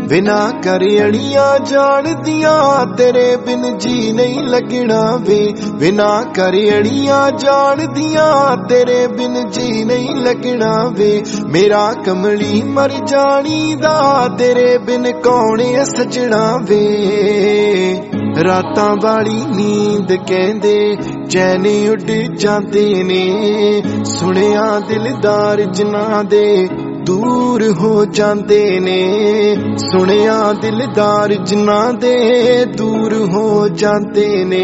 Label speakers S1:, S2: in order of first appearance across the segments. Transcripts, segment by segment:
S1: बिना कर अड़ियां जान दिया तेरे बिन जी नहीं लगना वे। बिना कर अड़ियां जान दिया तेरे बिन जी नहीं लगना वे। मेरा कमली मर जानी दा तेरे बिन कौन सजना वे। रातां वाली नींद कहंदे चैन उड़ जाते ने, सुनिया दिलदार जिन्हां दे दूर हो जाते ने। सुनिया दिलदार जिन्हां दे दूर हो जाते ने।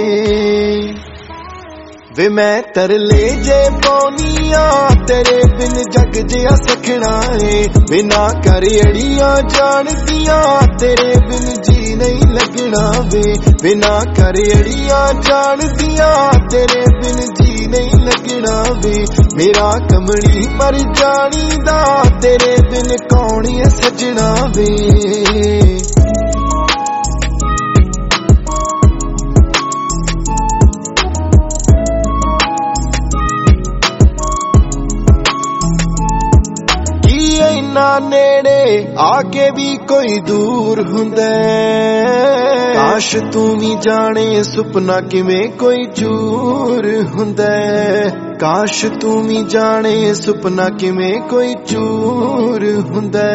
S1: वे मैं तरले जे पाउनिया तेरे बिन जग जिया सखना है। बिना कर अड़ियां जान दिया तेरे बिन जी नहीं लगना वे। बिना कर अड़ियां जान दिया तेरे बिन जी नहीं लगना वे। मेरा कमली मर जानी दा तेरे बिन कौन सजना वे। इन्ना नेड़े आके भी कोई दूर हुंदा। काश तू भी जाने सुपना किवें कोई चूर हुंदा। काश तू भी जाने सुपना किवें कोई चूर हुंदा।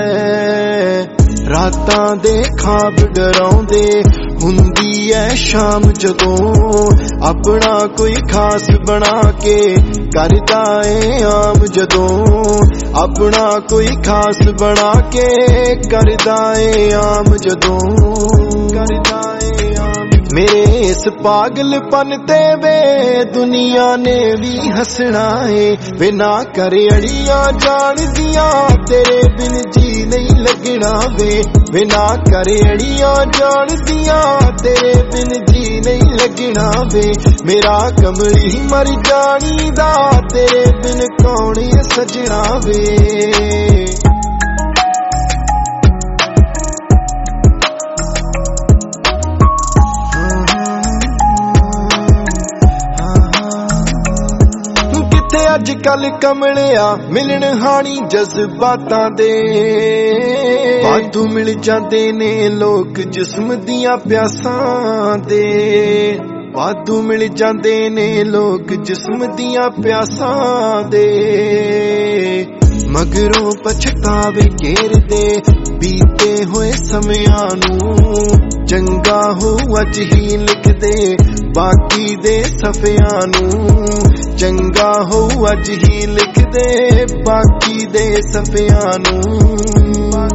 S1: रातां दे ख्वाब डराउंदे हुंदी ऐ शाम जदों, अपना कोई खास बना के करदा ऐ आम जदों। अपना कोई खास बना के करदा ऐ आम जदों। करदा ऐ आम मेरे इस पागलपन ते वे दुनिया ने भी हसना है। बिना कर अड़ियां जान दिया तेरे बिन जी नहीं लगना वे। बिना कर अड़ियां जान दिया तेरे बिन जी नहीं लगना वे। मेरा कमली मर जानी दा तेरे बिन कौन सजना वे। अजकल कमलिया मिलन हानी जज्बातां दे, वाधू मिल जाते ने लोग जिस्म दियां प्यासां दे। वाधू मिल जाते ने लोग जिस्म दियां प्यासां दे। मगरों पछतावे घेरदे बीते होए समयां नूं। चंगा हो अज ही लिख दे बाकी दे सफियां नूं। चंगा हो अज ही लिख दे बाकी दे सफियां नूं।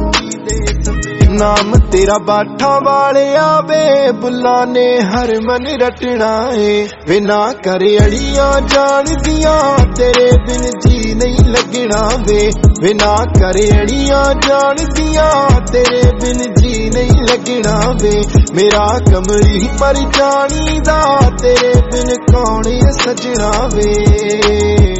S1: नाम तेरा बाठा वाले आवे बुला ने हर मन रटना है। बिना कर अड़ियां जान दिया तेरे बिन जी नहीं लगना वे। बिना कर अड़ियां जान दिया तेरे बिन जी नहीं लगना वे। मेरा कमली मर जानी दा तेरे बिन कौन सजना वे।